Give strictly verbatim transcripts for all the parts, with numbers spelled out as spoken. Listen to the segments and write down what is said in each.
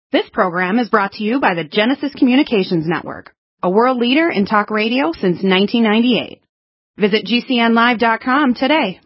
This program is brought to you by the Genesis Communications Network, a world leader in talk radio since nineteen ninety-eight. Visit G C N live dot com today.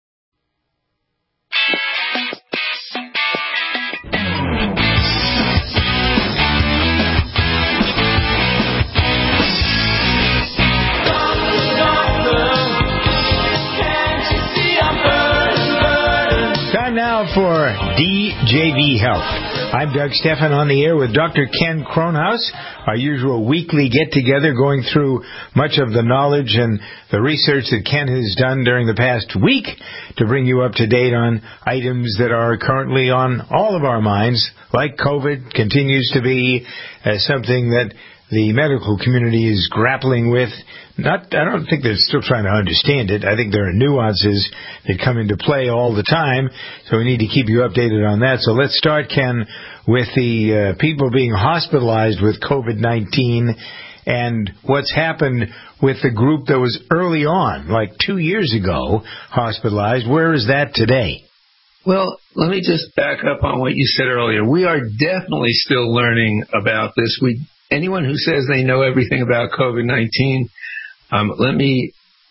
Time now for D J V Health. I'm Doug Stephan on the air with Doctor Ken Kronhaus, our usual weekly get-together going through much of the knowledge and the research that Ken has done during the past week to bring you up to date on items that are currently on all of our minds, like COVID continues to be uh, something that the medical community is grappling with. Not, I don't think they're still trying to understand it. I think there are nuances that come into play all the time, so we need to keep you updated on that. So let's start, Ken, with the uh, people being hospitalized with COVID nineteen and what's happened with the group that was early on, like two years ago, hospitalized. Where is that today? Well, let me just back up on what you said earlier. We are definitely still learning about this. We Anyone who says they know everything about COVID nineteen, um, let me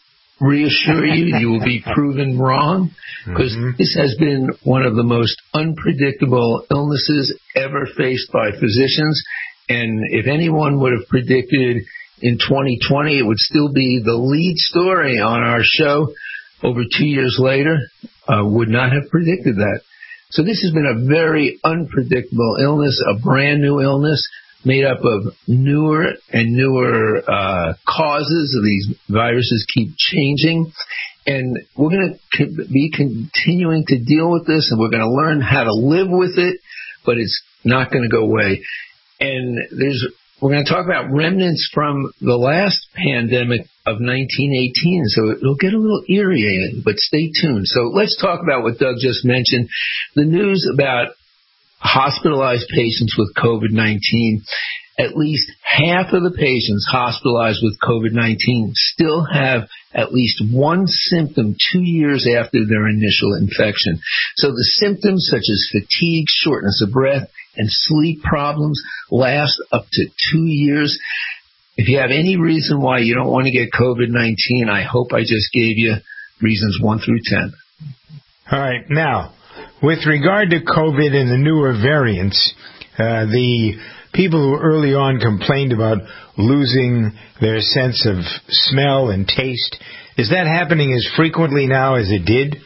reassure you, you will be proven wrong, because mm-hmm. this has been one of the most unpredictable illnesses ever faced by physicians. And if anyone would have predicted in twenty twenty, it would still be the lead story on our show over two years later, uh, would not have predicted that. So this has been a very unpredictable illness, a brand new illness, made up of newer and newer uh, causes. These viruses keep changing. And we're going to be continuing to deal with this, and we're going to learn how to live with it, but it's not going to go away. And there's we're going to talk about remnants from the last pandemic of nineteen eighteen, so it'll get a little eerie, but stay tuned. So let's talk about what Doug just mentioned, the news about hospitalized patients with COVID nineteen. At least half of the patients hospitalized with COVID nineteen still have at least one symptom two years after their initial infection. So the symptoms such as fatigue, shortness of breath, and sleep problems last up to two years. If you have any reason why you don't want to get COVID nineteen, I hope I just gave you reasons one through ten. All right. Now, with regard to COVID and the newer variants, uh, the people who early on complained about losing their sense of smell and taste, is that happening as frequently now as it did?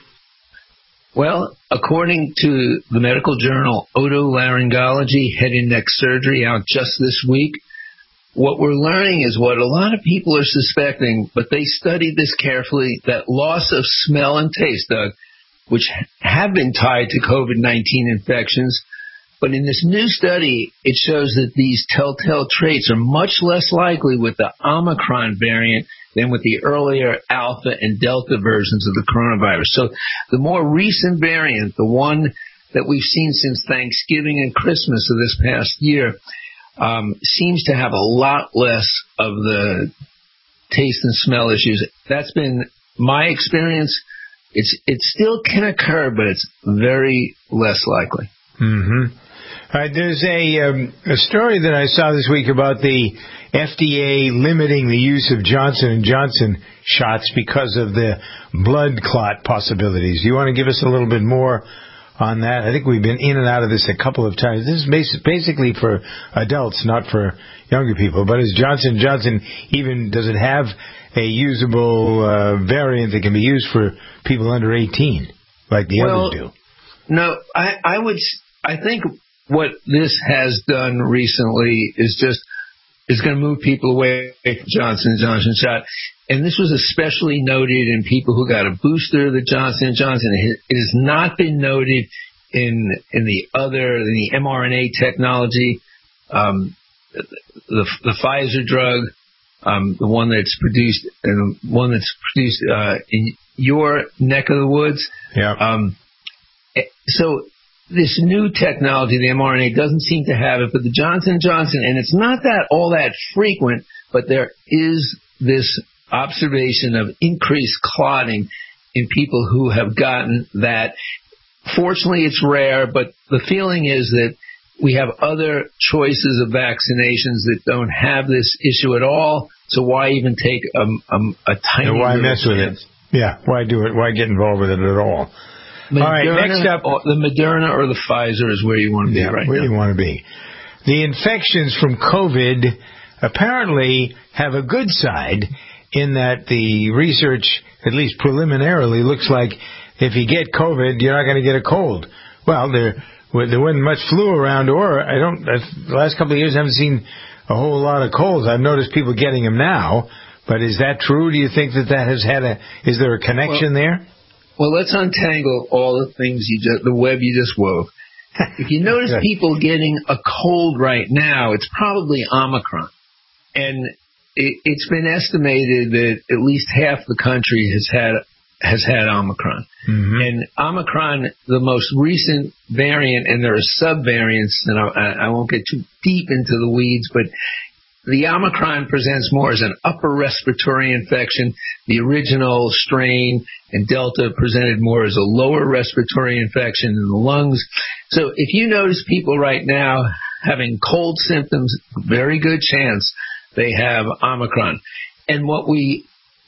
Well, according to the medical journal Otolaryngology, Head and Neck Surgery, out just this week, what we're learning is what a lot of people are suspecting, but they studied this carefully, that loss of smell and taste, Doug, which have been tied to COVID nineteen infections. But in this new study, it shows that these telltale traits are much less likely with the Omicron variant than with the earlier Alpha and Delta versions of the coronavirus. So the more recent variant, the one that we've seen since Thanksgiving and Christmas of this past year, um, seems to have a lot less of the taste and smell issues. That's been my experience. It's it still can occur, but it's very less likely. Mm-hmm. All right, there's a, um, a story that I saw this week about the F D A limiting the use of Johnson and Johnson shots because of the blood clot possibilities. Do you want to give us a little bit more on that? I think we've been in and out of this a couple of times. This is basically for adults, not for younger people. But is Johnson and Johnson even, does it have a usable uh, variant that can be used for people under eighteen, like the well, others do? No, I, I would, I think what this has done recently is just, is going to move people away from Johnson and Johnson shot. And this was especially noted in people who got a booster of the Johnson and Johnson. It has not been noted in in the other, in the mRNA technology, um, the, the Pfizer drug, um, the one that's produced, and the one that's produced uh, in your neck of the woods. Yeah. Um, so this new technology, the mRNA, doesn't seem to have it, but the Johnson and Johnson, and it's not that all that frequent, but there is this observation of increased clotting in people who have gotten that. Fortunately, it's rare, but the feeling is that we have other choices of vaccinations that don't have this issue at all. So why even take a, a, a tiny? Yeah, why mess with chance? it? Yeah, why do it? Why get involved with it at all? Moderna, all right, next up, or the Moderna or the Pfizer is where you want to be yeah, right where now. you want to be. The infections from COVID apparently have a good side in that the research, at least preliminarily, looks like if you get COVID, you're not going to get a cold. Well, there there wasn't much flu around, or I don't. The last couple of years, I haven't seen a whole lot of colds. I've noticed people getting them now, but is that true? Do you think that that has had a? Is there a connection well, there? Well, let's untangle all the things you just, the web you just wove. If you notice people getting a cold right now, it's probably Omicron. And it, it's been estimated that at least half the country has had has had Omicron. Mm-hmm. And Omicron, the most recent variant, and there are subvariants, and I, I won't get too deep into the weeds, but the Omicron presents more as an upper respiratory infection. The original strain and Delta presented more as a lower respiratory infection in the lungs. So if you notice people right now having cold symptoms, very good chance they have Omicron. And what we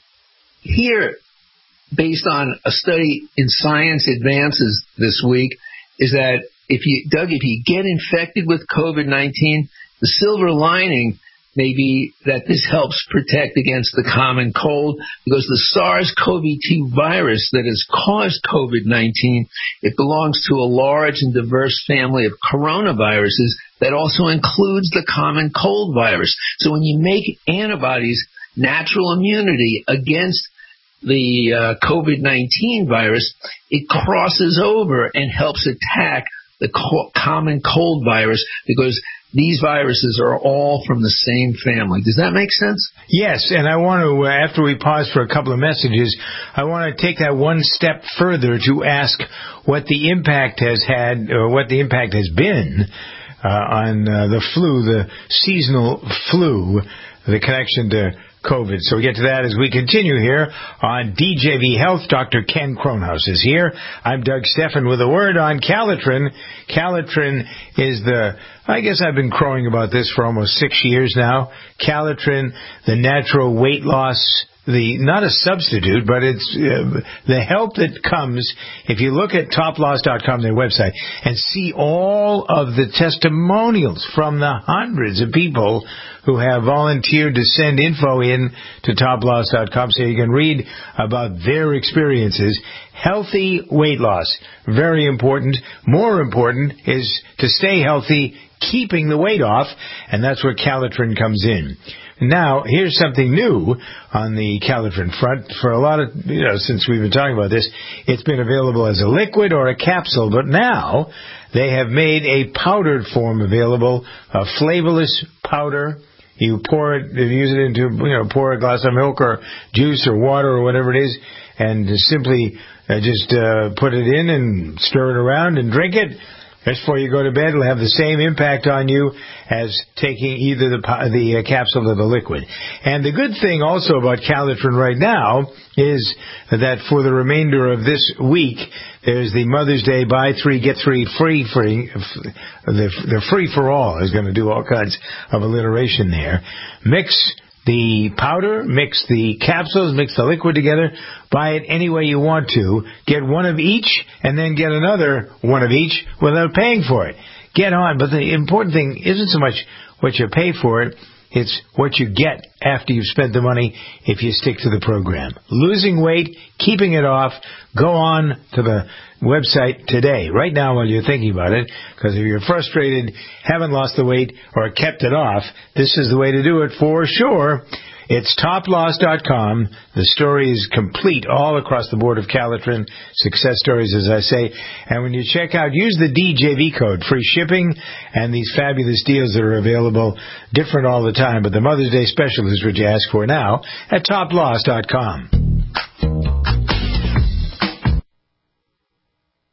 hear based on a study in Science Advances this week is that if you, Doug, if you get infected with COVID nineteen, the silver lining may be that this helps protect against the common cold, because the SARS-C o V two virus that has caused COVID nineteen, it belongs to a large and diverse family of coronaviruses that also includes the common cold virus. So when you make antibodies, natural immunity against the uh, COVID nineteen virus, it crosses over and helps attack the co- common cold virus, because these viruses are all from the same family. Does that make sense? Yes, and I want to, after we pause for a couple of messages, I want to take that one step further to ask what the impact has had, or what the impact has been uh, on uh, the flu, the seasonal flu, the connection to COVID. So we get to that as we continue here on D J V Health. Doctor Ken Kronhaus is here. I'm Doug Steffen with a word on Calitrin. Calitrin is the, I guess I've been crowing about this for almost six years now. Calitrin, the natural weight loss, the not a substitute, but it's uh, the help that comes if you look at top loss dot com, their website, and see all of the testimonials from the hundreds of people who have volunteered to send info in to top loss dot com so you can read about their experiences. Healthy weight loss, very important. More important is to stay healthy, keeping the weight off, and that's where Calitrin comes in. Now, here's something new on the Calitrin front. For a lot of, you know, since we've been talking about this, it's been available as a liquid or a capsule, but now they have made a powdered form available, a flavorless powder. You pour it, you use it into, you know, pour a glass of milk or juice or water or whatever it is, and simply uh, just uh, put it in and stir it around and drink it. Just before you go to bed, it'll have the same impact on you as taking either the the uh, capsule or the liquid. And the good thing also about Calitrin right now is that for the remainder of this week, there's the Mother's Day buy three, get three free. free the, the free for all is going to do all kinds of alliteration there. Mix the powder, mix the capsules, mix the liquid together, buy it any way you want to, get one of each, and then get another one of each without paying for it. Get on, but the important thing isn't so much what you pay for it, it's what you get after you've spent the money if you stick to the program. Losing weight, keeping it off, go on to the website today, right now while you're thinking about it, because if you're frustrated, haven't lost the weight, or kept it off, this is the way to do it for sure. It's top loss dot com. The story is complete all across the board of Calitrin. Success stories, as I say. And when you check out, use the D J V code. Free shipping and these fabulous deals that are available. Different all the time. But the Mother's Day special is what you ask for now at top loss dot com. Okay,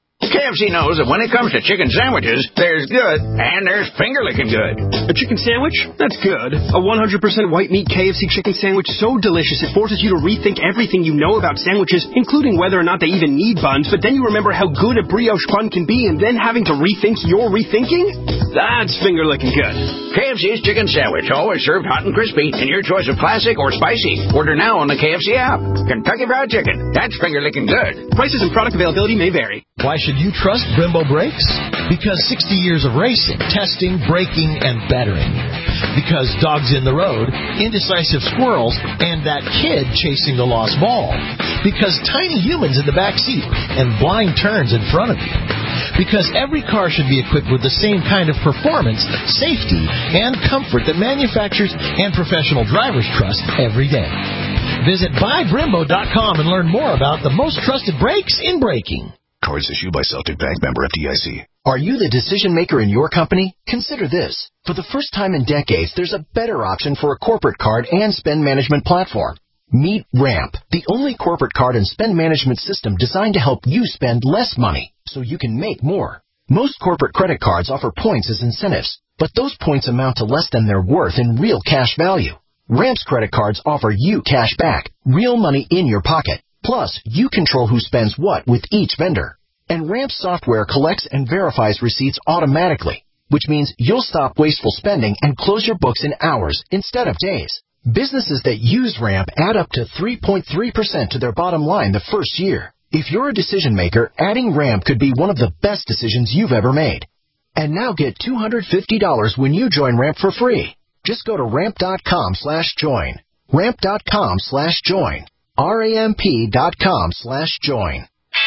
F C knows that when it comes to chicken sandwiches, there's good and there's finger-licking good. A chicken sandwich? That's good. A one hundred percent white meat K F C chicken sandwich so delicious it forces you to rethink everything you know about sandwiches, including whether or not they even need buns, but then you remember how good a brioche bun can be and then having to rethink your rethinking? That's finger-licking good. K F C's chicken sandwich, always served hot and crispy in your choice of classic or spicy. Order now on the K F C app. Kentucky Fried Chicken. That's finger-licking good. Prices and product availability may vary. Why should you trust Brembo brakes? Because sixty years of racing, testing, braking, and bettering. Because dogs in the road, indecisive squirrels, and that kid chasing the lost ball. Because tiny humans in the back seat and blind turns in front of you. Because every car should be equipped with the same kind of performance, safety, and comfort that manufacturers and professional drivers trust every day. Visit buy brembo dot com and learn more about the most trusted brakes in braking. Cards issued by Celtic Bank, member F D I C. Are you the decision maker in your company? Consider this. For the first time in decades, there's a better option for a corporate card and spend management platform. Meet Ramp, the only corporate card and spend management system designed to help you spend less money so you can make more. Most corporate credit cards offer points as incentives, but those points amount to less than their worth in real cash value. Ramp's credit cards offer you cash back, real money in your pocket. Plus, you control who spends what with each vendor. And Ramp's software collects and verifies receipts automatically, which means you'll stop wasteful spending and close your books in hours instead of days. Businesses that use Ramp add up to three point three percent to their bottom line the first year. If you're a decision maker, adding Ramp could be one of the best decisions you've ever made. And now get two hundred fifty dollars when you join Ramp for free. Just go to ramp.com slash join. Ramp.com slash join. R-A-M-P dot com slash join.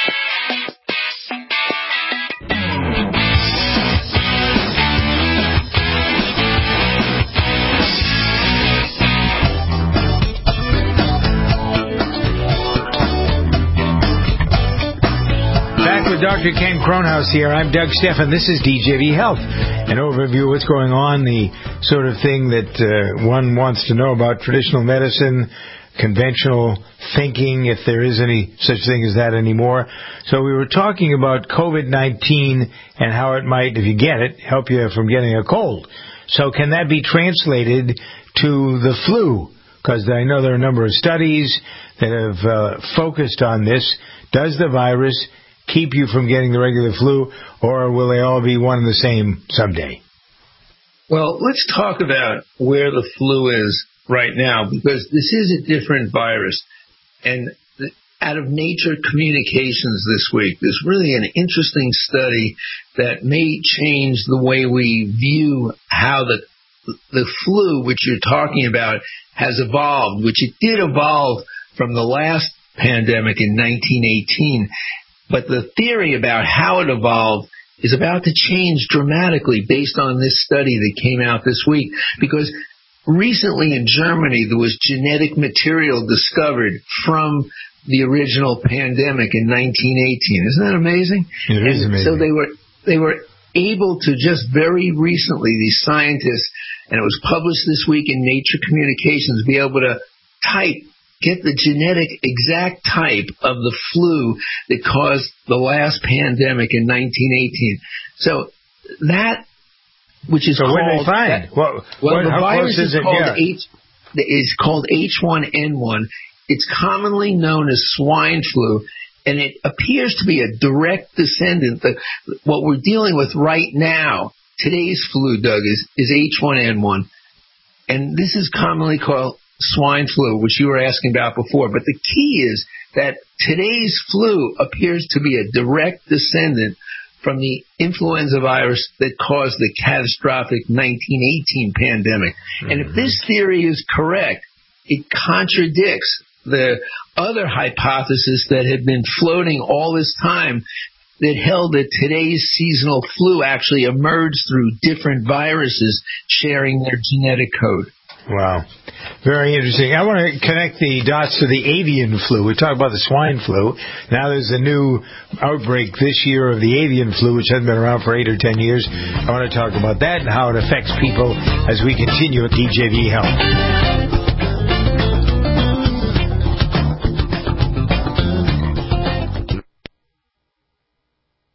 Doctor Ken Kronhaus here. I'm Doug Stephan. This is D J V Health. An overview of what's going on, the sort of thing that uh, one wants to know about traditional medicine, conventional thinking, if there is any such thing as that anymore. So we were talking about COVID nineteen and how it might, if you get it, help you from getting a cold. So can that be translated to the flu? Because I know there are a number of studies that have uh, focused on this. Does the virus keep you from getting the regular flu, or will they all be one and the same someday? Well, let's talk about where the flu is right now, because this is a different virus. And out of Nature Communications this week, there's really an interesting study that may change the way we view how the the flu, which you're talking about, has evolved, which it did evolve from the last pandemic in nineteen eighteen. But the theory about how it evolved is about to change dramatically based on this study that came out this week. Because recently in Germany, there was genetic material discovered from the original pandemic in nineteen eighteen. Isn't that amazing? It is amazing. So they were they were able to just very recently, these scientists, and it was published this week in Nature Communications, be able to type get the genetic exact type of the flu that caused the last pandemic in nineteen eighteen. So that, which is so called... what did they find? That, well, well what, the how virus close is, is, it? called Yeah. H, is called H one N one. It's commonly known as swine flu, and it appears to be a direct descendant. The, what we're dealing with right now, today's flu, Doug, is, is H one N one. And this is commonly called swine flu, which you were asking about before. But the key is that today's flu appears to be a direct descendant from the influenza virus that caused the catastrophic nineteen eighteen pandemic. Mm-hmm. And if this theory is correct, it contradicts the other hypothesis that had been floating all this time that held that today's seasonal flu actually emerged through different viruses sharing their genetic code. Wow. Very interesting. I want to connect the dots to the avian flu. We talked about the swine flu. Now there's a new outbreak this year of the avian flu, which hasn't been around for eight or ten years. I want to talk about that and how it affects people as we continue at D J V Health. Hi,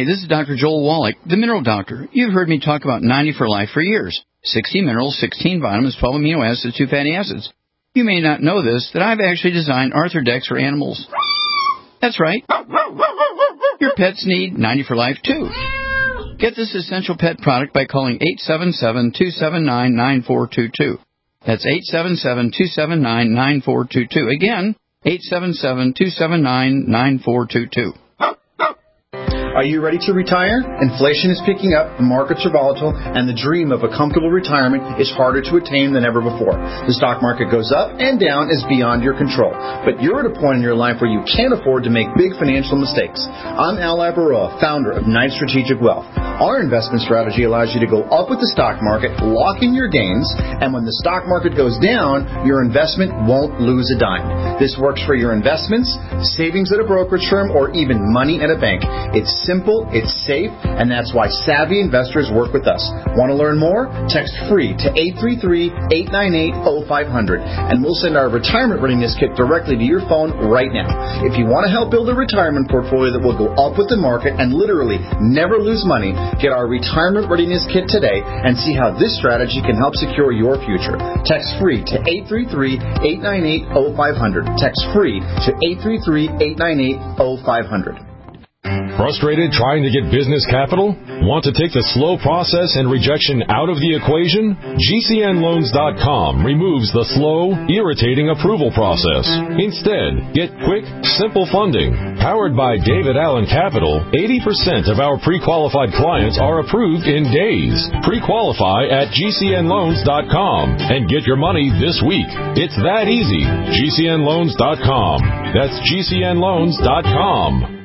Hi, this is Doctor Joel Wallach, the Mineral Doctor. You've heard me talk about ninety for Life for years. sixty minerals, sixteen vitamins, twelve amino acids, two fatty acids. You may not know this, that I've actually designed Arthrodex for animals. That's right. Your pets need ninety for Life, too. Get this essential pet product by calling eight seven seven, two seven nine, nine four two two. That's eight seven seven, two seven nine, nine four two two. Again, eight seven seven, two seven nine, nine four two two. Are you ready to retire? Inflation is picking up, the markets are volatile, and the dream of a comfortable retirement is harder to attain than ever before. The stock market goes up and down is beyond your control. But you're at a point in your life where you can't afford to make big financial mistakes. I'm Al Labaroa, founder of Knight Strategic Wealth. Our investment strategy allows you to go up with the stock market, lock in your gains, and when the stock market goes down, your investment won't lose a dime. This works for your investments, savings at a brokerage firm, or even money at a bank. It's simple, it's safe, and that's why savvy investors work with us. Want to learn more? Text FREE to eight three three, eight nine eight, oh five hundred, and we'll send our retirement readiness kit directly to your phone right now. If you want to help build a retirement portfolio that will go up with the market and literally never lose money, get our retirement readiness kit today and see how this strategy can help secure your future. Text FREE to eight three three, eight nine eight, oh five hundred. Text FREE to eight three three, eight nine eight, oh five hundred. Frustrated trying to get business capital? Want to take the slow process and rejection out of the equation? G C N loans dot com removes the slow, irritating approval process. Instead, get quick, simple funding. Powered by David Allen Capital, eighty percent of our pre-qualified clients are approved in days. Pre-qualify at G C N loans dot com and get your money this week. It's that easy. G C N loans dot com. That's G C N loans dot com.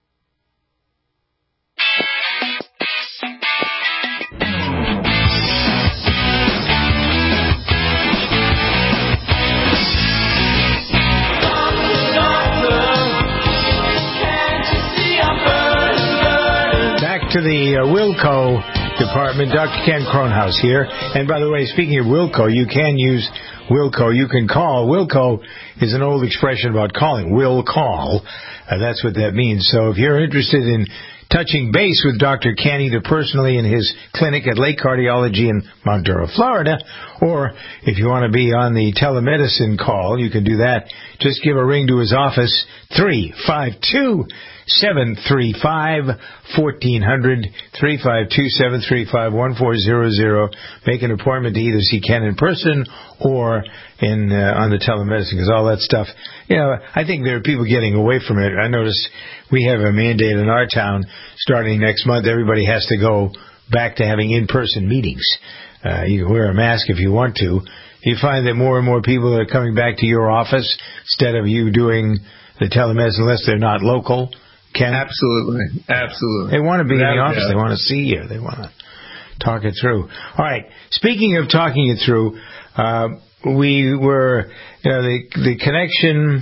To the uh, Wilco department, Doctor Ken Kronhaus here. And by the way, speaking of Wilco, you can use Wilco. You can call. Wilco is an old expression about calling. Will call. Uh, that's what that means. So if you're interested in touching base with Doctor Ken, either personally in his clinic at Lake Cardiology in Montour, Florida, or if you want to be on the telemedicine call, you can do that. Just give a ring to his office, three five two, seven three five, one four zero zero, three five two, seven three five, one four zero zero. Make an appointment to either see Ken in person or in uh, on the telemedicine, because all that stuff, you know, I think there are people getting away from it. I notice we have a mandate in our town starting next month. Everybody has to go back to having in-person meetings. Uh, you can wear a mask if you want to. You find that more and more people are coming back to your office instead of you doing the telemedicine, unless they're not local. Ken? Absolutely. Absolutely. They want to be Without in the office. doubt. They want to see you. They want to talk it through. All right. Speaking of talking it through, uh, we were, you know, the, the connection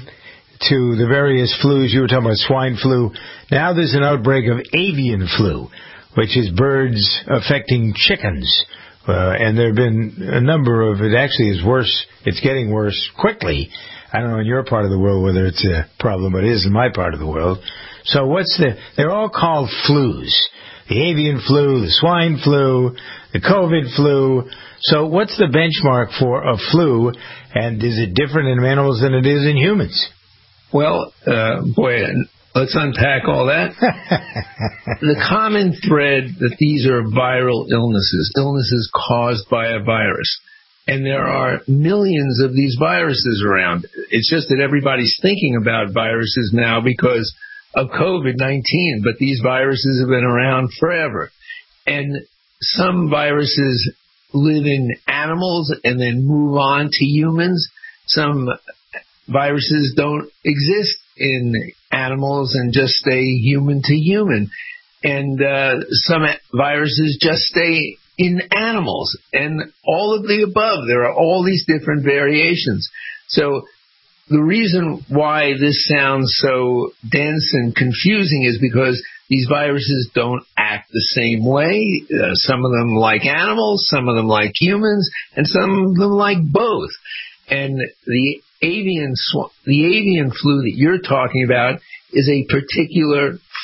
to the various flus. You were talking about swine flu. Now there's an outbreak of avian flu, which is birds affecting chickens. Uh, and there have been a number of, it actually is worse, it's getting worse quickly. I don't know in your part of the world whether it's a problem, but it is in my part of the world. So what's the, they're all called flus. The avian flu, the swine flu, the COVID flu. So what's the benchmark for a flu, and is it different in animals than it is in humans? Well, uh, boy, let's unpack all that. The common thread that these are viral illnesses, illnesses caused by a virus. And there are millions of these viruses around. It's just that everybody's thinking about viruses now because of COVID nineteen, but these viruses have been around forever. And some viruses live in animals and then move on to humans. Some viruses don't exist in animals and just stay human to human. And uh, some viruses just stay in animals, and all of the above. There are all these different variations. So the reason why this sounds so dense and confusing is because these viruses don't act the same way. Uh, some of them like animals, some of them like humans, and some of them like both. And the avian sw- the avian flu that you're talking about is a particular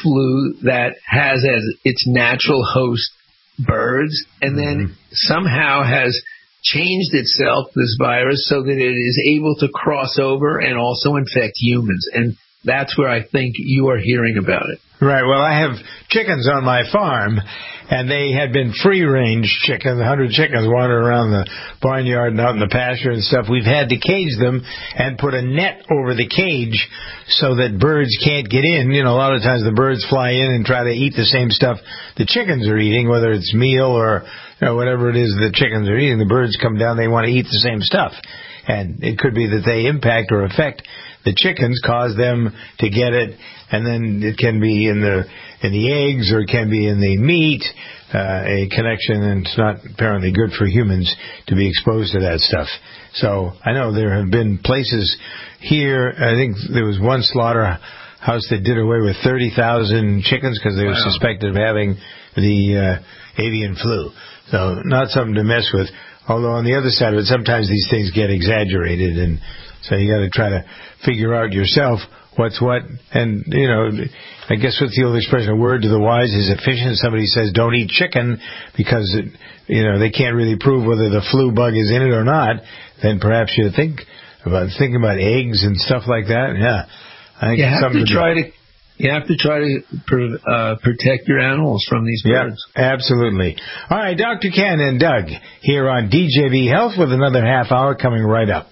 flu that has as its natural host birds, and then mm-hmm. somehow has changed itself, this virus, so that it is able to cross over and also infect humans. And that's where I think you are hearing about it. Right. Well, I have chickens on my farm, and they had been free-range chickens, one hundred chickens wandering around the barnyard and out in the pasture and stuff. We've had to cage them and put a net over the cage so that birds can't get in. You know, a lot of times the birds fly in and try to eat the same stuff the chickens are eating, whether it's meal or you know, whatever it is the chickens are eating. The birds come down, they want to eat the same stuff. And it could be that they impact or affect the chickens, cause them to get it, and then it can be in the in the eggs or it can be in the meat, uh, a connection, and it's not apparently good for humans to be exposed to that stuff. So I know there have been places here, I think there was one slaughterhouse that did away with thirty thousand chickens because they were wow. suspected of having the uh, avian flu. So not something to mess with. Although on the other side of it, sometimes these things get exaggerated, and so you got to try to figure out yourself what's what. And, you know, I guess what's the old expression, a word to the wise is efficient. Somebody says don't eat chicken because, it, you know, they can't really prove whether the flu bug is in it or not. Then perhaps you think about thinking about eggs and stuff like that. Yeah. I think you have something to try to... You have to try to uh, protect your animals from these birds. Yeah, absolutely. All right, Doctor Ken and Doug here on D J V Health with another half hour coming right up.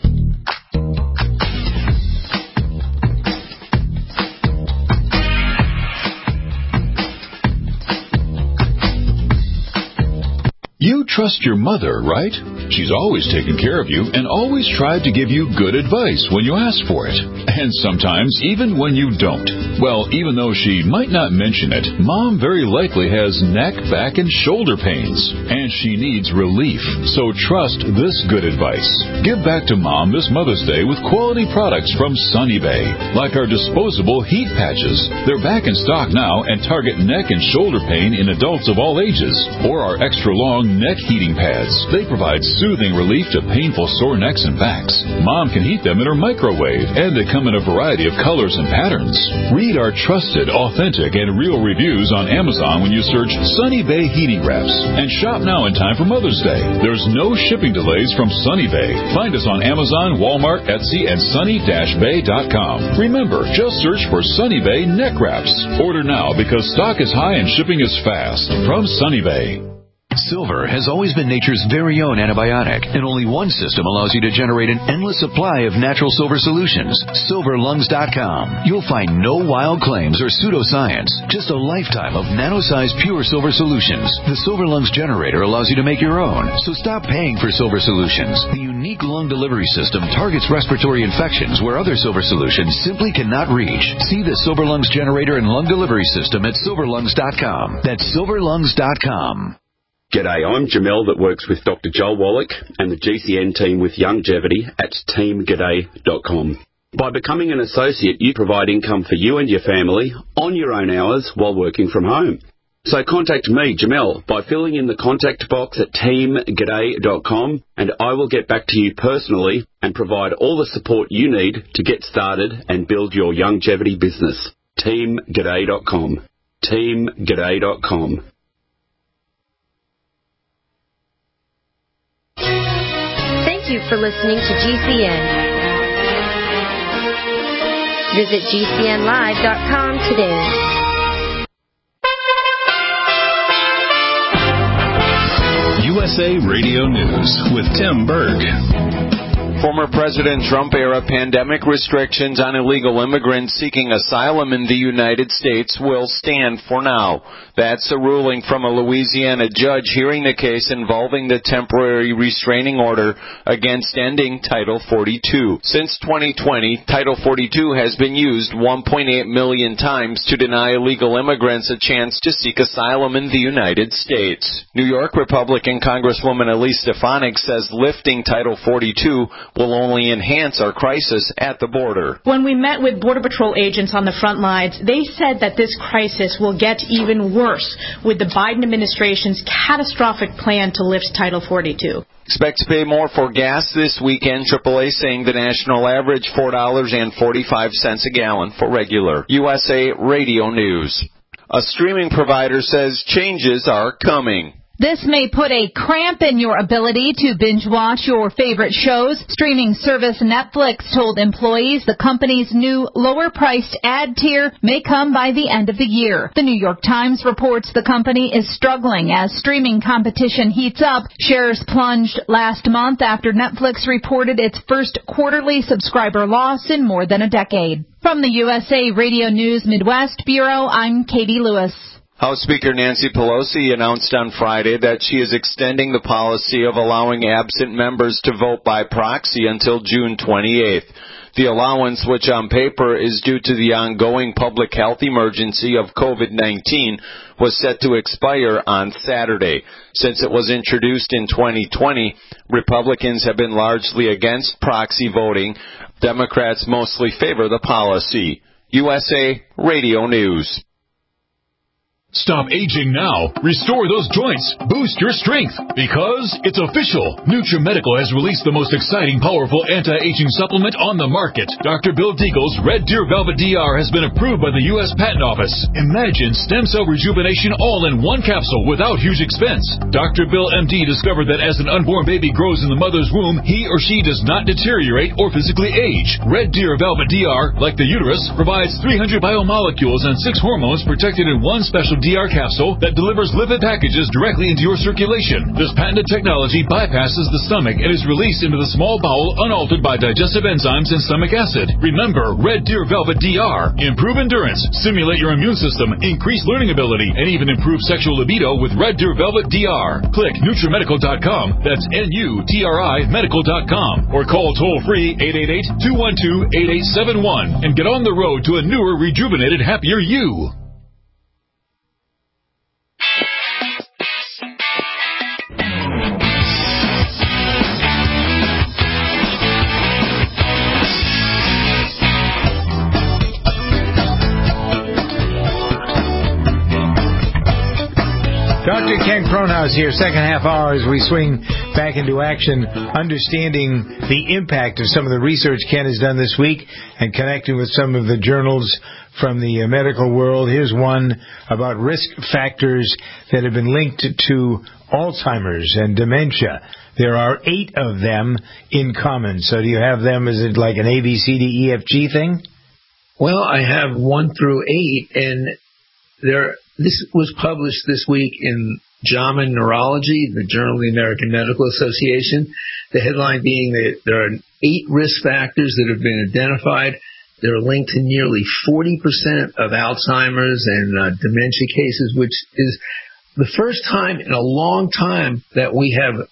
You trust your mother, right? She's always taken care of you and always tried to give you good advice when you ask for it. And sometimes even when you don't. Well, even though she might not mention it, Mom very likely has neck, back, and shoulder pains. And she needs relief. So trust this good advice. Give back to Mom this Mother's Day with quality products from Sunny Bay. Like our disposable heat patches. They're back in stock now and target neck and shoulder pain in adults of all ages. Or our extra long neck heating pads. They provide soothing relief to painful sore necks and backs. Mom can heat them in her microwave, and they come in a variety of colors and patterns. Read our trusted, authentic, and real reviews on Amazon when you search Sunny Bay Heating Wraps. And shop now in time for Mother's Day. There's no shipping delays from Sunny Bay. Find us on Amazon, Walmart, Etsy, and sunny dash bay dot com. Remember, just search for Sunny Bay Neck Wraps. Order now because stock is high and shipping is fast. From Sunny Bay. Silver has always been nature's very own antibiotic, and only one system allows you to generate an endless supply of natural silver solutions. silver lungs dot com. You'll find no wild claims or pseudoscience, just a lifetime of nano-sized pure silver solutions. The Silver Lungs generator allows you to make your own, so stop paying for silver solutions. The unique lung delivery system targets respiratory infections where other silver solutions simply cannot reach. See the Silver Lungs generator and lung delivery system at silver lungs dot com. That's silver lungs dot com. G'day, I'm Jamel that works with Doctor Joel Wallach and the G C N team with Longevity at team g'day dot com. By becoming an associate, you provide income for you and your family on your own hours while working from home. So contact me, Jamel, by filling in the contact box at team g'day dot com, and I will get back to you personally and provide all the support you need to get started and build your longevity business. team g'day dot com. team g'day dot com. Thank you for listening to G C N. Visit G C N live dot com today. U S A Radio News with Tim Berg. Former President Trump-era pandemic restrictions on illegal immigrants seeking asylum in the United States will stand for now. That's a ruling from a Louisiana judge hearing the case involving the temporary restraining order against ending Title forty-two. Since twenty twenty, Title forty-two has been used one point eight million times to deny illegal immigrants a chance to seek asylum in the United States. New York Republican Congresswoman Elise Stefanik says lifting Title forty-two will only enhance our crisis at the border. When we met with Border Patrol agents on the front lines, they said that this crisis will get even worse with the Biden administration's catastrophic plan to lift Title forty-two. Expect to pay more for gas this weekend. triple A saying the national average four dollars and forty-five cents a gallon for regular. U S A Radio News. A streaming provider says changes are coming. This may put a cramp in your ability to binge watch your favorite shows. Streaming service Netflix told employees the company's new lower-priced ad tier may come by the end of the year. The New York Times reports the company is struggling as streaming competition heats up. Shares plunged last month after Netflix reported its first quarterly subscriber loss in more than a decade. From the U S A Radio News Midwest Bureau, I'm Katie Lewis. House Speaker Nancy Pelosi announced on Friday that she is extending the policy of allowing absent members to vote by proxy until June twenty-eighth. The allowance, which on paper is due to the ongoing public health emergency of COVID nineteen, was set to expire on Saturday. Since it was introduced in twenty twenty, Republicans have been largely against proxy voting. Democrats mostly favor the policy. U S A Radio News. Stop aging now. Restore those joints. Boost your strength. Because it's official. NutriMedical has released the most exciting, powerful anti-aging supplement on the market. Doctor Bill Deagle's Red Deer Velvet D R has been approved by the U S Patent Office. Imagine stem cell rejuvenation all in one capsule without huge expense. Doctor Bill M D discovered that as an unborn baby grows in the mother's womb, he or she does not deteriorate or physically age. Red Deer Velvet D R, like the uterus, provides three hundred biomolecules and six hormones protected in one special D R capsule that delivers lipid packages directly into your circulation. This patented technology bypasses the stomach and is released into the small bowel unaltered by digestive enzymes and stomach acid. Remember, Red Deer Velvet D R. Improve endurance, stimulate your immune system, increase learning ability, and even improve sexual libido with Red Deer Velvet D R. Click NutriMedical dot com, that's N U T R I medical dot com, or call toll-free eight eight eight, two one two, eight eight seven one and get on the road to a newer, rejuvenated, happier you. Doctor Ken Kronhaus here, second half hour as we swing back into action, understanding the impact of some of the research Ken has done this week and connecting with some of the journals from the medical world. Here's one about risk factors that have been linked to Alzheimer's and dementia. There are eight of them in common. So do you have them? Is it like an A, B, C, D, E, F, G thing? Well, I have one through eight, and there. This was published this week in JAMA Neurology, the Journal of the American Medical Association. The headline being that there are eight risk factors that have been identified. They're linked to nearly forty percent of Alzheimer's and uh, dementia cases, which is the first time in a long time that we have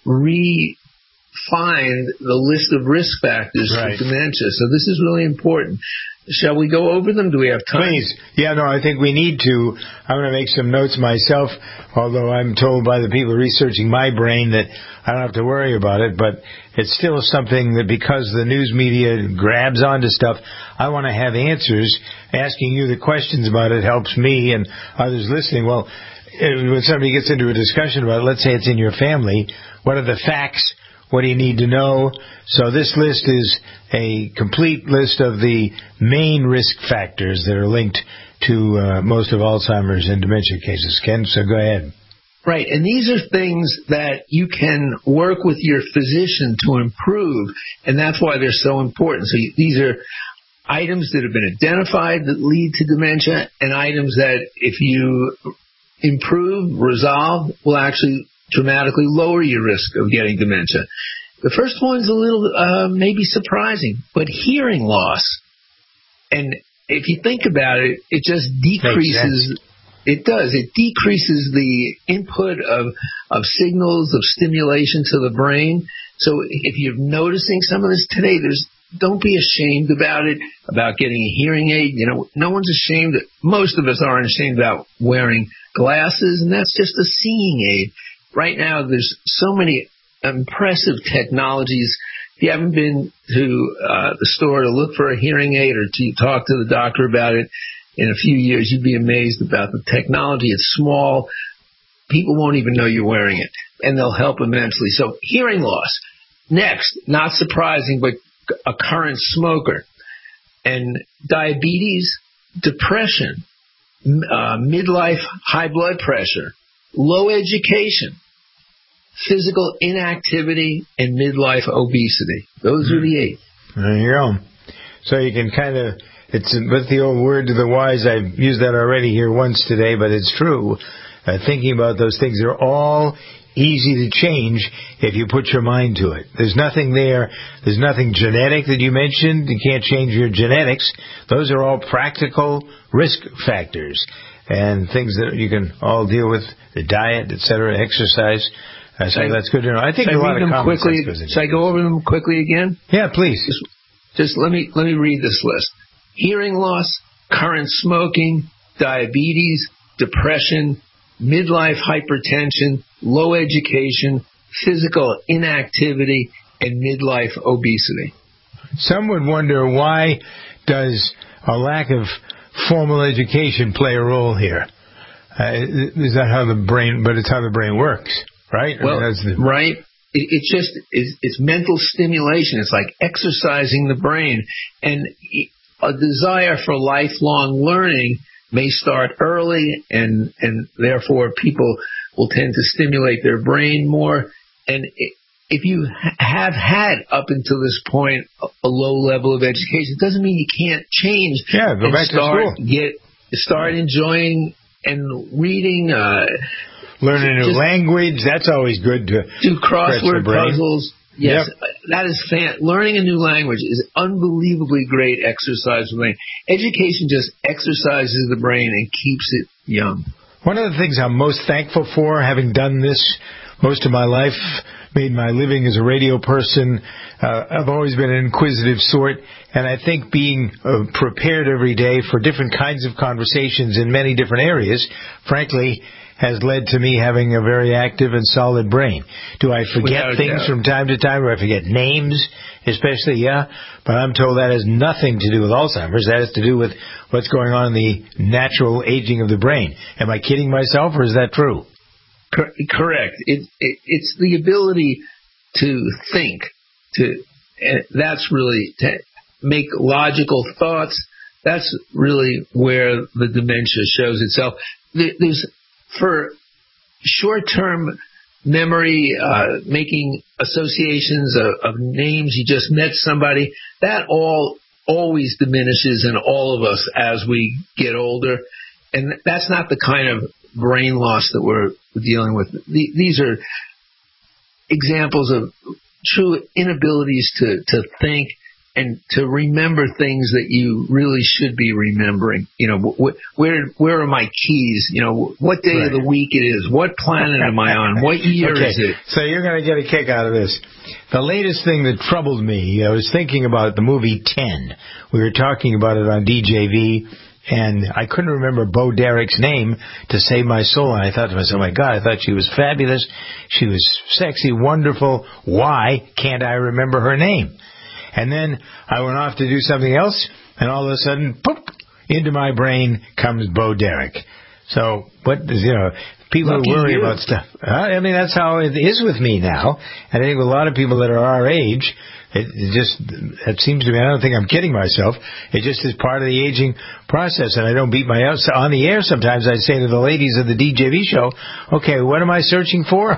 refined the list of risk factors right. for dementia. So this is really important. Shall we go over them? Do we have time? Please. Yeah, no, I think we need to. I'm going to make some notes myself, although I'm told by the people researching my brain that I don't have to worry about it, but it's still something that because the news media grabs onto stuff, I want to have answers. Asking you the questions about it helps me and others listening. Well, when somebody gets into a discussion about it, let's say it's in your family, what are the facts? What do you need to know? So this list is a complete list of the main risk factors that are linked to uh, most of Alzheimer's and dementia cases. Ken, so go ahead. Right, and these are things that you can work with your physician to improve, and that's why they're so important. So you, these are items that have been identified that lead to dementia, and items that if you improve, resolve, will actually dramatically lower your risk of getting dementia. The first one's a little uh, maybe surprising, but hearing loss. And if you think about it, it just decreases. It does. It decreases the input of of signals of stimulation to the brain. So if you're noticing some of this today, there's don't be ashamed about it, about getting a hearing aid. You know, no one's ashamed. Most of us aren't ashamed about wearing glasses, and that's just a seeing aid. Right now, there's so many impressive technologies. If you haven't been to uh, the store to look for a hearing aid or to talk to the doctor about it in a few years, you'd be amazed about the technology. It's small. People won't even know you're wearing it, and they'll help immensely. So hearing loss. Next, not surprising, but a current smoker. And diabetes, depression, uh, midlife high blood pressure, low education, physical inactivity, and midlife obesity. Those are the eight. There you go. So you can kind of, it's with the old word to the wise, I've used that already here once today, but it's true. Uh, thinking about those things, they're all easy to change if you put your mind to it. There's nothing there. There's nothing genetic that you mentioned. You can't change your genetics. Those are all practical risk factors and things that you can all deal with, the diet, et cetera, exercise. Uh, so I, that's good to know. I think a lot of common sense goes into it. Should I go over them quickly again? Yeah, please. Just, just let me let me read this list. Hearing loss, current smoking, diabetes, depression, midlife hypertension, low education, physical inactivity, and midlife obesity. Some would wonder, why does a lack of formal education play a role here? Uh, is that how the brain, but it's how the brain works, right? Well, I mean, that's the, right. It, it's just, it's, it's mental stimulation. It's like exercising the brain. And a desire for lifelong learning may start early, and, and therefore people will tend to stimulate their brain more. And if you ha- have had up until this point a, a low level of education, it doesn't mean you can't change. Yeah, go and back start, to school. Get start enjoying and reading. Uh, Learn a new language. That's always good to do crossword puzzles. Yes, yep. That is fan. Learning a new language is unbelievably great exercise for the brain. Education just exercises the brain and keeps it young. One of the things I'm most thankful for, having done this most of my life, made my living as a radio person, uh, I've always been an inquisitive sort, and I think being uh, prepared every day for different kinds of conversations in many different areas, frankly, has led to me having a very active and solid brain. Do I forget Without things doubt. from time to time? Do I forget names, especially? Yeah. But I'm told that has nothing to do with Alzheimer's. That has to do with what's going on in the natural aging of the brain. Am I kidding myself, or is that true? Correct. It, it, it's the ability to think. To uh, that's really to make logical thoughts. That's really where the dementia shows itself. There, there's for short-term memory, uh, making associations of, of names. You just met somebody. That all always diminishes in all of us as we get older, and that's not the kind of brain loss that we're dealing with. The, these are examples of true inabilities to, to think and to remember things that you really should be remembering. You know, wh- where where are my keys? You know, what day right. of the week it is? What planet am I on? What year okay. is it? So you're going to get a kick out of this. The latest thing that troubled me, I was thinking about the movie ten. We were talking about it on D J V, and I couldn't remember Bo Derek's name to save my soul. And I thought to myself, oh my God, I thought she was fabulous. She was sexy, wonderful. Why can't I remember her name? And then I went off to do something else, and all of a sudden, poop, into my brain comes Bo Derek. So, what does, you know, people Lucky worry you. about stuff. Uh, I mean, that's how it is with me now. And I think with a lot of people that are our age, it, it just, it seems to me, I don't think I'm kidding myself, it just is part of the aging process. And I don't beat my ass on the air sometimes. I say to the ladies of the D J V show, okay, what am I searching for?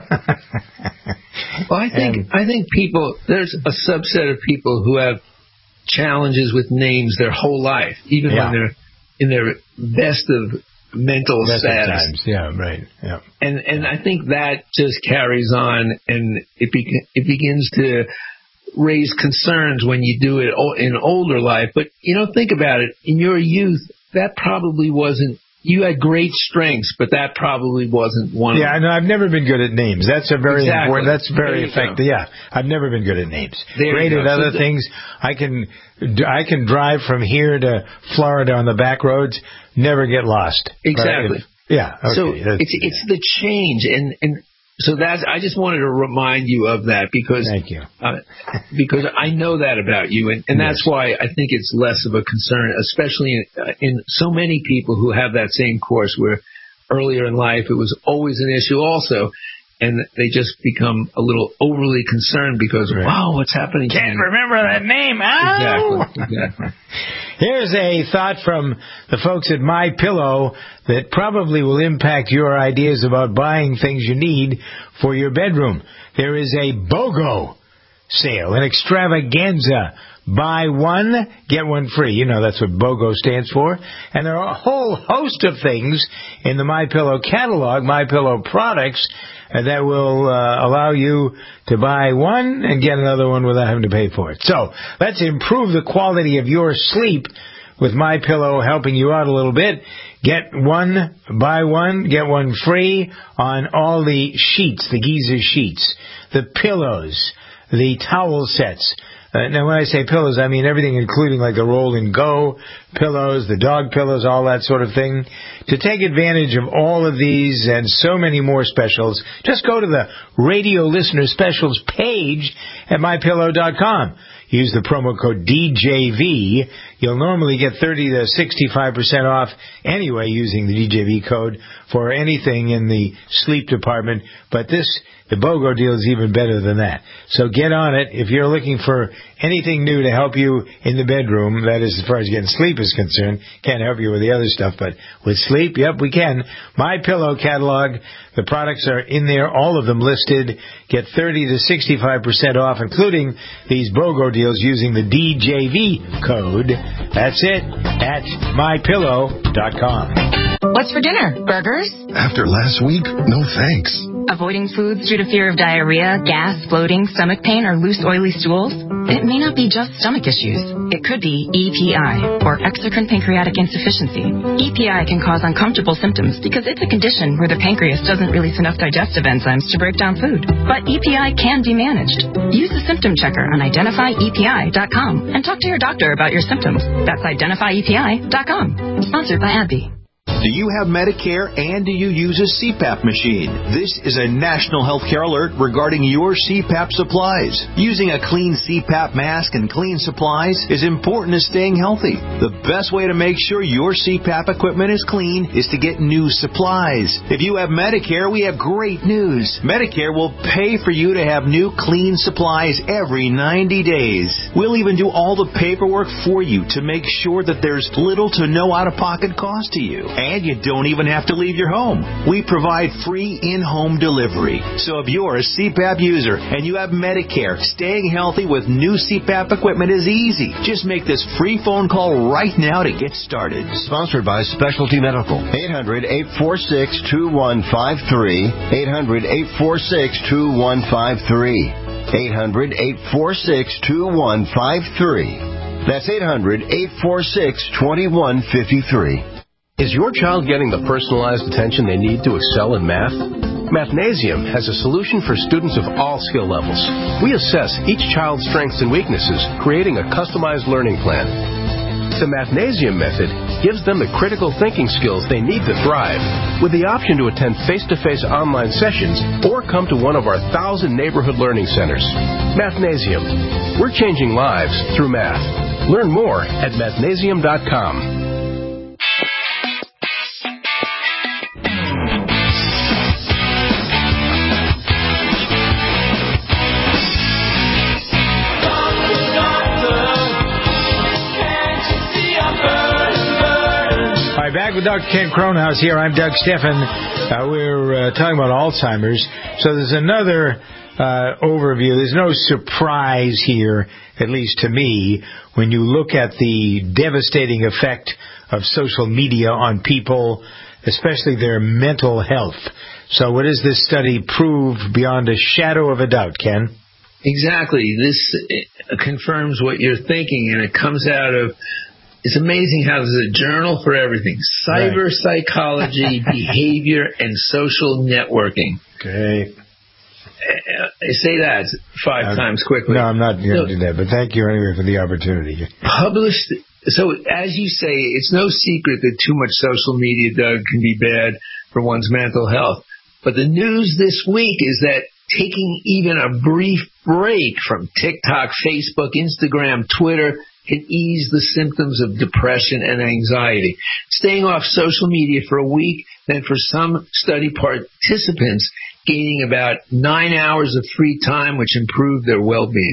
Well, I think and, I think people, there's a subset of people who have challenges with names their whole life, even yeah. when they're in their best of mental best status. Of times. Yeah, right. Yeah. And and I think that just carries on, and it be, it begins to raise concerns when you do it in older life. But you know, think about it. In your youth, that probably wasn't. You had great strengths, but that probably wasn't one yeah, of them. Yeah, no, I've never been good at names. That's a very exactly. important, that's very effective. Go. Yeah, I've never been good at names. There Great at other so things. I can, I can drive from here to Florida on the back roads, never get lost. Exactly. If, yeah. Okay, so it's yeah. it's the change, and and so that's. I just wanted to remind you of that because thank you. Uh, because I know that about you, and, and yes. that's why I think it's less of a concern, especially in, uh, in so many people who have that same course where earlier in life it was always an issue also, and they just become a little overly concerned because, right. wow, what's happening? Can't remember that name. Ow! Exactly. Exactly. Here's a thought from the folks at My Pillow that probably will impact your ideas about buying things you need for your bedroom. There is a BOGO sale, an extravaganza. Buy one, get one free. You know that's what BOGO stands for. And there are a whole host of things in the My Pillow catalog, My Pillow products, uh, that will uh, allow you to buy one and get another one without having to pay for it. So let's improve the quality of your sleep with My Pillow helping you out a little bit. Get one, buy one, get one free on all the sheets, the Giza sheets, the pillows, the towel sets. Uh, now, when I say pillows, I mean everything, including like the roll and go pillows, the dog pillows, all that sort of thing. To take advantage of all of these and so many more specials, just go to the radio listener specials page at my pillow dot com. Use the promo code D J V. You'll normally get thirty to sixty-five percent off anyway using the D J V code for anything in the sleep department. But this, the BOGO deal is even better than that. So get on it. If you're looking for anything new to help you in the bedroom, that is as far as getting sleep is concerned, can't help you with the other stuff, but with sleep, yep, we can. My Pillow catalog, the products are in there, all of them listed. Get thirty to sixty-five percent off, including these BOGO deals using the D J V code. That's it at my pillow dot com. What's for dinner? Burgers? After last week, no thanks. Avoiding foods due to fear of diarrhea, gas, bloating, stomach pain, or loose, oily stools? It may not be just stomach issues. It could be E P I, or exocrine pancreatic insufficiency. E P I can cause uncomfortable symptoms because it's a condition where the pancreas doesn't release enough digestive enzymes to break down food. But E P I can be managed. Use the symptom checker on identify E P I dot com and talk to your doctor about your symptoms. That's identify E P I dot com. Sponsored by AbbVie. Do you have Medicare and do you use a C PAP machine? This is a national healthcare alert regarding your C PAP supplies. Using a clean C PAP mask and clean supplies is important to staying healthy. The best way to make sure your C PAP equipment is clean is to get new supplies. If you have Medicare, we have great news. Medicare will pay for you to have new clean supplies every ninety days. We'll even do all the paperwork for you to make sure that there's little to no out-of-pocket cost to you. And you don't even have to leave your home. We provide free in-home delivery. So if you're a C PAP user and you have Medicare, staying healthy with new C PAP equipment is easy. Just make this free phone call right now to get started. Sponsored by Specialty Medical. eight hundred, eight four six, two one five three. eight hundred, eight four six, two one five three. eight hundred, eight four six, two one five three. That's eight hundred, eight four six, two one five three. Is your child getting the personalized attention they need to excel in math? Mathnasium has a solution for students of all skill levels. We assess each child's strengths and weaknesses, creating a customized learning plan. The Mathnasium method gives them the critical thinking skills they need to thrive, with the option to attend face-to-face online sessions or come to one of our thousand neighborhood learning centers. Mathnasium. We're changing lives through math. Learn more at mathnasium dot com. Back with Doctor Ken Cronhaus here. I'm Doug Steffen. Uh, we're uh, talking about Alzheimer's. So there's another uh, overview. There's no surprise here, at least to me, when you look at the devastating effect of social media on people, especially their mental health. So what does this study prove beyond a shadow of a doubt, Ken? Exactly. This confirms what you're thinking, and it comes out of... It's amazing how there's a journal for everything. Cyber right. psychology, behavior, and social networking. Okay. I say that five uh, times quickly. No, I'm not going to so, do that, but thank you anyway for the opportunity. Published. So, as you say, it's no secret that too much social media, Doug, can be bad for one's mental health. But the news this week is that taking even a brief break from TikTok, Facebook, Instagram, Twitter can ease the symptoms of depression and anxiety. Staying off social media for a week, then for some study participants, gaining about nine hours of free time, which improved their well-being.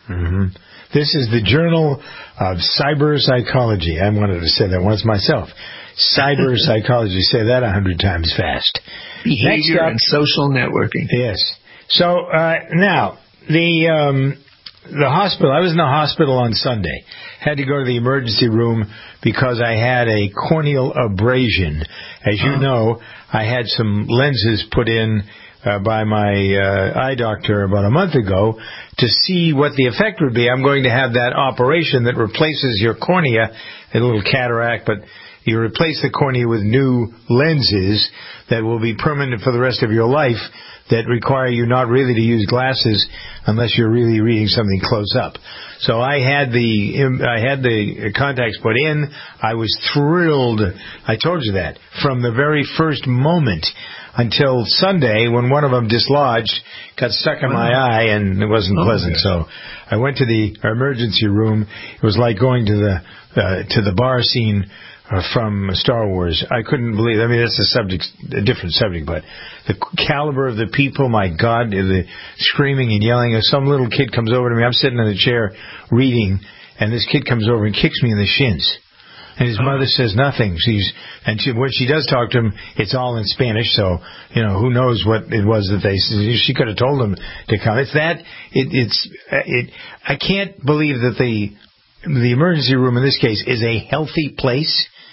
Mm-hmm. This is the Journal of Cyber Psychology. I wanted to say that once myself. Cyber Psychology. Say that a hundred times fast. Behavior up, and social networking. Yes. So uh, now the um, the hospital. I was in the hospital on Sunday. Had to go to the emergency room because I had a corneal abrasion. As you oh. know, I had some lenses put in Uh, by my uh, eye doctor about a month ago to see what the effect would be. I'm going to have that operation that replaces your cornea, a little cataract, but you replace the cornea with new lenses that will be permanent for the rest of your life that require you not really to use glasses unless you're really reading something close up. So I had the I had the contacts put in. I was thrilled. I told you that from the very first moment until Sunday when one of them dislodged, got stuck in my eye, and it wasn't pleasant. So I went to the emergency room. It was like going to the uh, to the bar scene uh, from Star Wars. I couldn't believe. I mean, that's a subject, a different subject, but the caliber of the people, my God, the screaming and yelling. If some little kid comes over to me, I'm sitting in a chair reading, and this kid comes over and kicks me in the shins. And his mother says nothing. She's and she, when she does talk to him, it's all in Spanish. So you know who knows what it was that they. She could have told him to come. It's that. It, it's. It. I can't believe that the the emergency room in this case is a healthy place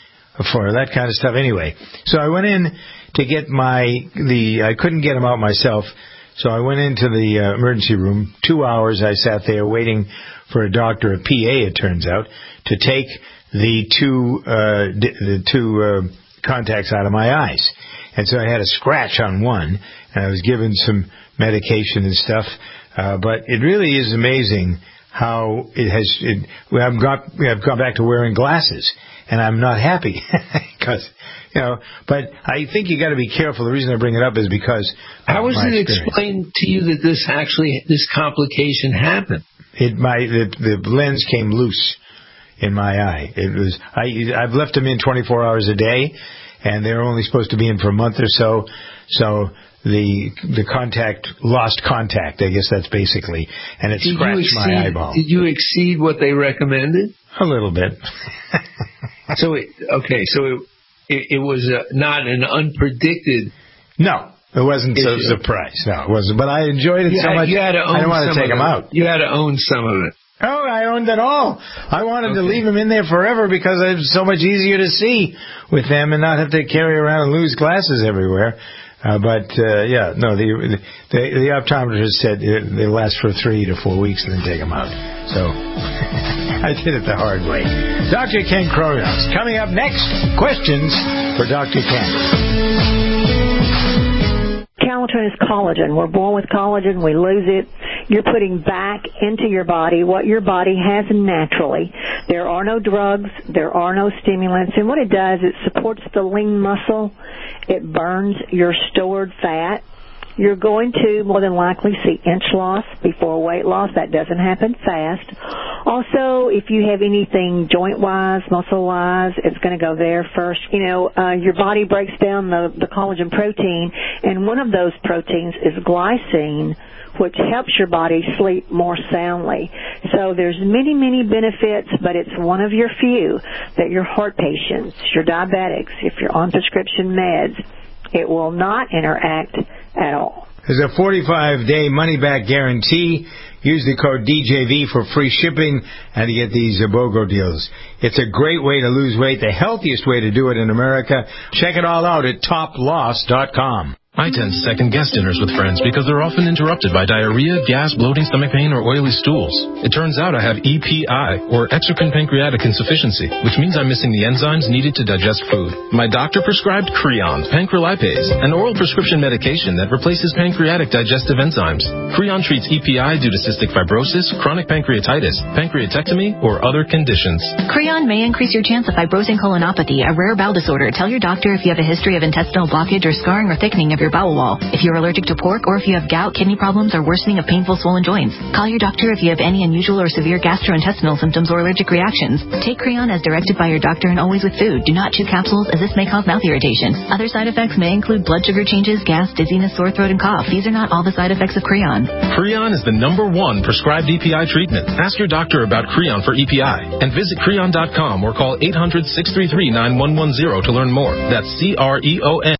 for that kind of stuff. Anyway, so I went in to get my the. I couldn't get him out myself, so I went into the uh, emergency room. Two hours I sat there waiting for a doctor, a P A, it turns out, to take the two uh, the two uh, contacts out of my eyes. And so I had a scratch on one, and I was given some medication and stuff. Uh, but it really is amazing how it has. It, I've got I've gone back to wearing glasses, and I'm not happy because you know. But I think you got to be careful. The reason I bring it up is because how was it explained to you that this actually this complication happened? It my the, the lens came loose in my eye. It was I I've left them in twenty-four hours a day, and they're only supposed to be in for a month or so. So the the contact lost contact. I guess that's basically, and it did scratched exceed, my eyeball. Did you exceed what they recommended? A little bit. so it, okay, so it it, it was uh, not an unpredicted. No. It wasn't a surprise. No, it wasn't. But I enjoyed it you so had, much. You had to own I didn't want to take them out. You had to own some of it. Oh, I owned it all. I wanted okay. to leave them in there forever because it was so much easier to see with them and not have to carry around and lose glasses everywhere. Uh, but, uh, yeah, no, the, the the optometrist said they last for three to four weeks and then take them out. So I did it the hard way. Doctor Ken Cronos. Coming up next, questions for Doctor Ken. Calatin is collagen. We're born with collagen. We lose it. You're putting back into your body what your body has naturally. There are no drugs. There are no stimulants. And what it does, it supports the lean muscle. It burns your stored fat. You're going to more than likely see inch loss before weight loss. That doesn't happen fast. Also, if you have anything joint-wise, muscle-wise, it's going to go there first. You know, uh, your body breaks down the, the collagen protein, and one of those proteins is glycine, which helps your body sleep more soundly. So there's many, many benefits, but it's one of your few that your heart patients, your diabetics, if you're on prescription meds, it will not interact at all. There's a forty-five day money-back guarantee. Use the code D J V for free shipping and to get these BOGO deals. It's a great way to lose weight, the healthiest way to do it in America. Check it all out at top loss dot com. I tend to second-guess dinners with friends because they're often interrupted by diarrhea, gas, bloating, stomach pain, or oily stools. It turns out I have E P I, or exocrine pancreatic insufficiency, which means I'm missing the enzymes needed to digest food. My doctor prescribed Creon, pancrelipase, an oral prescription medication that replaces pancreatic digestive enzymes. Creon treats E P I due to cystic fibrosis, chronic pancreatitis, pancreatectomy, or other conditions. Creon may increase your chance of fibrosing colonopathy, a rare bowel disorder. Tell your doctor if you have a history of intestinal blockage or scarring or thickening of your your bowel wall. If you're allergic to pork or if you have gout, kidney problems, or worsening of painful swollen joints, call your doctor if you have any unusual or severe gastrointestinal symptoms or allergic reactions. Take Creon as directed by your doctor and always with food. Do not chew capsules, as this may cause mouth irritation. Other side effects may include blood sugar changes, gas, dizziness, sore throat, and cough. These are not all the side effects of Creon. Creon is the number one prescribed E P I treatment. Ask your doctor about Creon for E P I and visit creon dot com or call eight hundred, six three three, nine one one zero to learn more. That's C R E O N.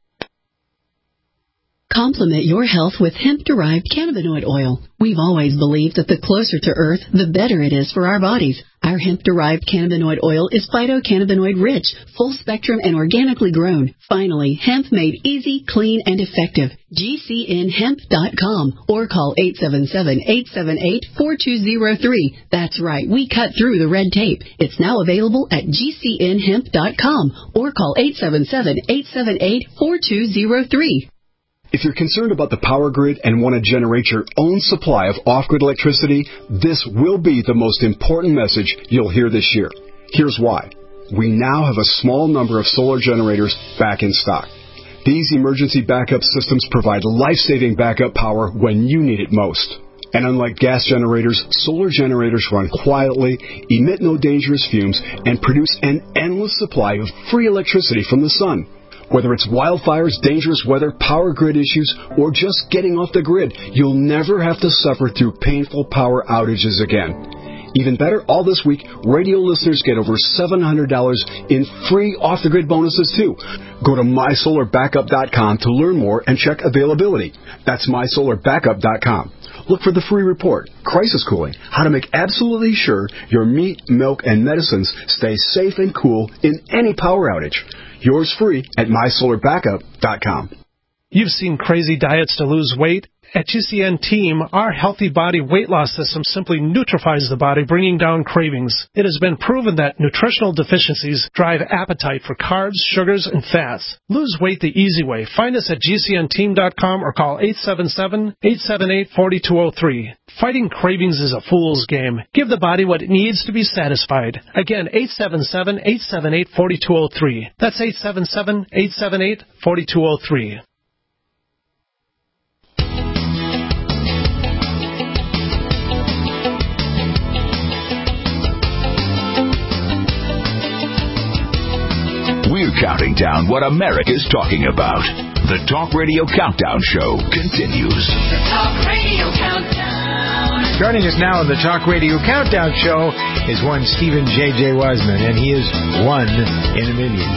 Complement your health with hemp-derived cannabinoid oil. We've always believed that the closer to Earth, the better it is for our bodies. Our hemp-derived cannabinoid oil is phytocannabinoid-rich, full-spectrum, and organically grown. Finally, hemp made easy, clean, and effective. G C N hemp dot com or call eight seven seven, eight seven eight, four two zero three. That's right, we cut through the red tape. It's now available at G C N hemp dot com or call eight seven seven, eight seven eight, four two zero three. If you're concerned about the power grid and want to generate your own supply of off-grid electricity, this will be the most important message you'll hear this year. Here's why. We now have a small number of solar generators back in stock. These emergency backup systems provide life-saving backup power when you need it most. And unlike gas generators, solar generators run quietly, emit no dangerous fumes, and produce an endless supply of free electricity from the sun. Whether it's wildfires, dangerous weather, power grid issues, or just getting off the grid, you'll never have to suffer through painful power outages again. Even better, all this week, radio listeners get over seven hundred dollars in free off-the-grid bonuses, too. Go to my solar backup dot com to learn more and check availability. That's my solar backup dot com. Look for the free report, Crisis Cooling, how to make absolutely sure your meat, milk, and medicines stay safe and cool in any power outage. Yours free at my solar backup dot com. You've seen crazy diets to lose weight. At G C N Team, our Healthy Body Weight Loss System simply neutralizes the body, bringing down cravings. It has been proven that nutritional deficiencies drive appetite for carbs, sugars, and fats. Lose weight the easy way. Find us at G C N team dot com or call eight seven seven, eight seven eight, four two zero three. Fighting cravings is a fool's game. Give the body what it needs to be satisfied. Again, eight seven seven, eight seven eight, four two zero three. That's eight seven seven, eight seven eight, four two zero three. We're counting down what America's talking about. The Talk Radio Countdown Show continues. The Talk Radio Countdown. Joining us now on the Talk Radio Countdown Show is one Stephen J J. Wiseman, and he is one in a million.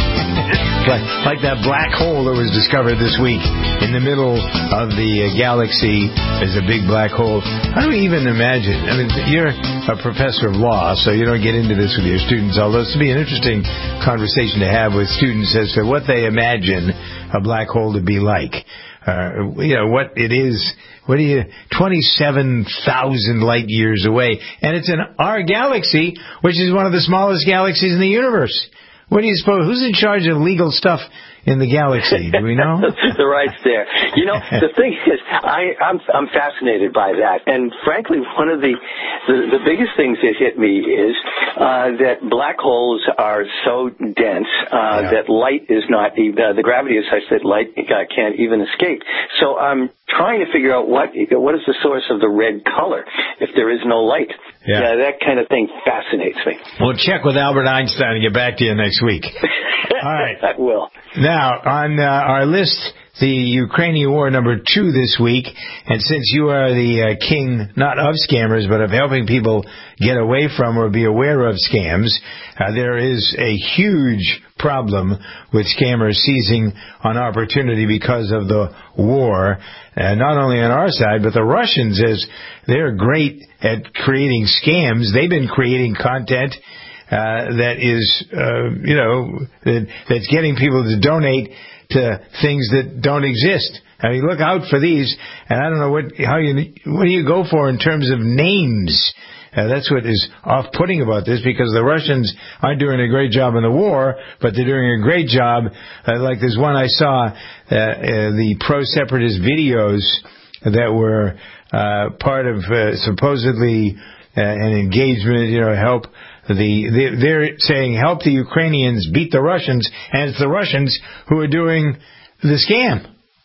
like, like that black hole that was discovered this week in the middle of the uh, galaxy is a big black hole. How do we even imagine? I mean, you're a professor of law, so you don't get into this with your students, although this would be an interesting conversation to have with students as to what they imagine a black hole to be like. Uh, you know, what it is, what do you, twenty-seven thousand light years away, and it's in our galaxy, which is one of the smallest galaxies in the universe. What do you suppose? Who's in charge of legal stuff in the galaxy? Do we know? The rights there. You know, the thing is, I, I'm I'm fascinated by that, and frankly, one of the the, the biggest things that hit me is uh, that black holes are so dense uh, yeah. that light is not even uh, the gravity is such that light uh, can't even escape. So I'm trying to figure out what what is the source of the red color if there is no light. Yeah. yeah, that kind of thing fascinates me. We'll check with Albert Einstein and get back to you next week. All right. I will. Now, on uh, our list, the Ukrainian war number two this week, and since you are the uh, king, not of scammers, but of helping people get away from or be aware of scams, uh, there is a huge problem with scammers seizing on opportunity because of the war, uh, not only on our side, but the Russians, as they're great at creating scams. They've been creating content Uh, that is, uh, you know, that, that's getting people to donate to things that don't exist. I mean, look out for these, and I don't know what, how you, what do you go for in terms of names? Uh, that's what is off-putting about this, because the Russians aren't doing a great job in the war, but they're doing a great job. Uh, like there's one I saw, uh, uh, the pro-separatist videos that were uh, part of uh, supposedly uh, an engagement, you know, help. The, they're saying help the Ukrainians beat the Russians, and it's the Russians who are doing the scam.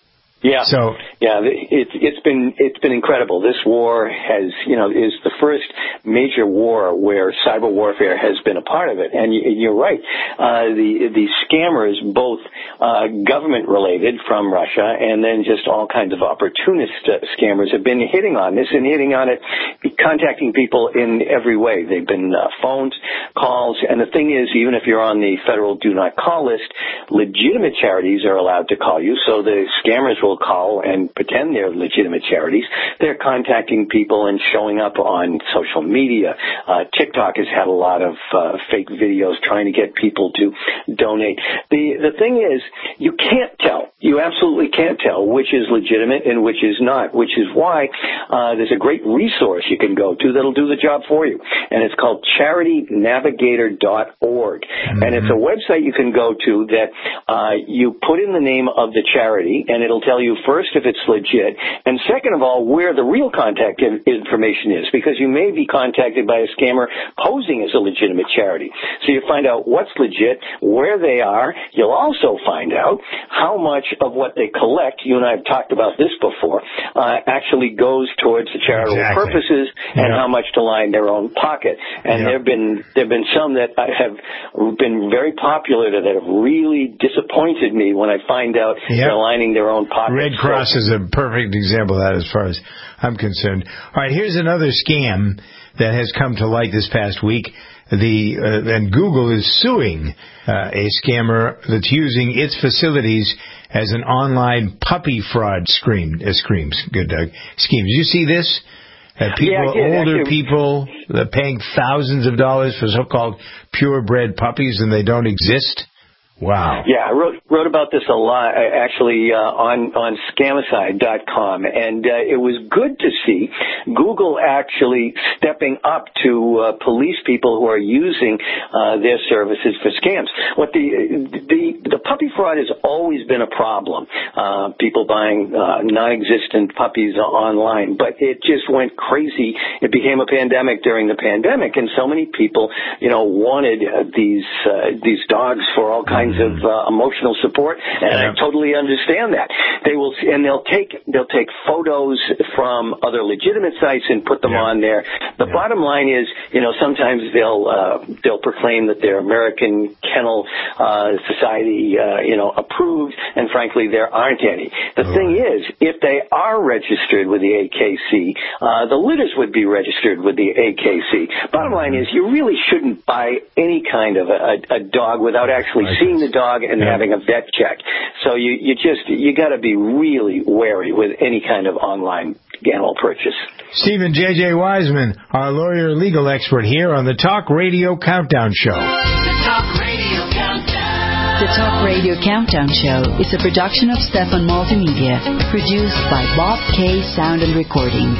Yeah. So yeah, it's it's been it's been incredible. This war has, you know, is the first major war where cyber warfare has been a part of it. And you're right. Uh, the the scammers, both uh, government related from Russia, and then just all kinds of opportunist uh, scammers, have been hitting on this and hitting on it, contacting people in every way. They've been uh, phones, calls, and the thing is, even if you're on the federal do not call list, legitimate charities are allowed to call you. So the scammers will call and pretend they're legitimate charities. They're contacting people and showing up on social media. Uh, TikTok has had a lot of uh, fake videos trying to get people to donate. The the thing is, you can't tell. You absolutely can't tell which is legitimate and which is not, which is why uh, there's a great resource you can go to that'll do the job for you. And it's called charity navigator dot org. Mm-hmm. And it's a website you can go to that uh, you put in the name of the charity, and it'll tell you first if it's legit, and second of all, where the real contact in- information is, because you may be contacted by a scammer posing as a legitimate charity. So you find out what's legit, where they are. You'll also find out how much of what they collect, you and I have talked about this before, uh, actually goes towards the charitable exactly. purposes, and yeah. how much to line their own pocket. And yeah. there have been there have been some that have been very popular that have really disappointed me when I find out yeah. they're lining their own pocket. Red Cross is a perfect example of that as far as I'm concerned. All right, here's another scam that has come to light this past week. The uh, and Google is suing uh, a scammer that's using its facilities as an online puppy fraud scheme. Uh, schemes, good Doug. Schemes. You see this? Uh, people, yeah, older actually, people, they're paying thousands of dollars for so-called purebred puppies, and they don't exist. Wow. Yeah, I wrote wrote about this a lot, actually, uh, on on Scamicide dot com, and uh, it was good to see Google actually stepping up to uh, police people who are using uh, their services for scams. What the the the puppy fraud has always been a problem. Uh, people buying uh, non-existent puppies online, but it just went crazy. It became a pandemic during the pandemic, and so many people, you know, wanted uh, these uh, these dogs for all kinds of uh, emotional support, and yeah. I totally understand that. They will, and they'll take they'll take photos from other legitimate sites and put them yeah. on there. The yeah. bottom line is, you know, sometimes they'll uh, they'll proclaim that they're American Kennel uh, Society, uh, you know, approved, and frankly, there aren't any. The oh. thing is, if they are registered with the A K C, uh, the litters would be registered with the A K C. Bottom line is, you really shouldn't buy any kind of a, a dog without actually seeing the dog and yeah. having a vet check. So you, you just, you got to be really wary with any kind of online animal purchase. Stephen J J. Wiseman, our lawyer legal expert here on the Talk Radio Countdown Show. The Talk Radio Countdown. The Talk Radio Countdown Show is a production of Stefan Multimedia, produced by Bob K. Sound and Recording.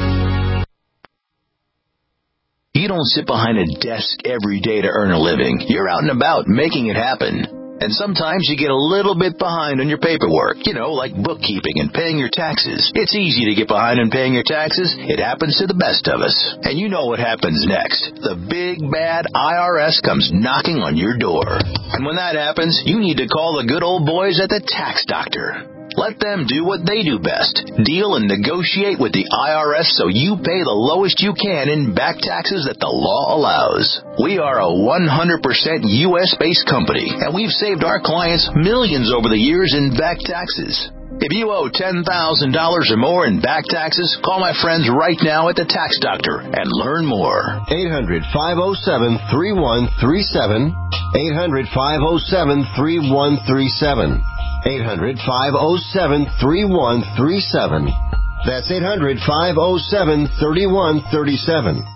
You don't sit behind a desk every day to earn a living. You're out and about making it happen. And sometimes you get a little bit behind on your paperwork, you know, like bookkeeping and paying your taxes. It's easy to get behind on paying your taxes. It happens to the best of us. And you know what happens next. The big, bad I R S comes knocking on your door. And when that happens, you need to call the good old boys at the Tax Doctor. Let them do what they do best. Deal and negotiate with the I R S so you pay the lowest you can in back taxes that the law allows. We are a one hundred percent U S-based company, and we've saved our clients millions over the years in back taxes. If you owe ten thousand dollars or more in back taxes, call my friends right now at the Tax Doctor and learn more. eight hundred, five oh seven, three one three seven. eight hundred, five oh seven, three one three seven. eight hundred, five oh seven, three one three seven. That's eight hundred, five oh seven, three one three seven.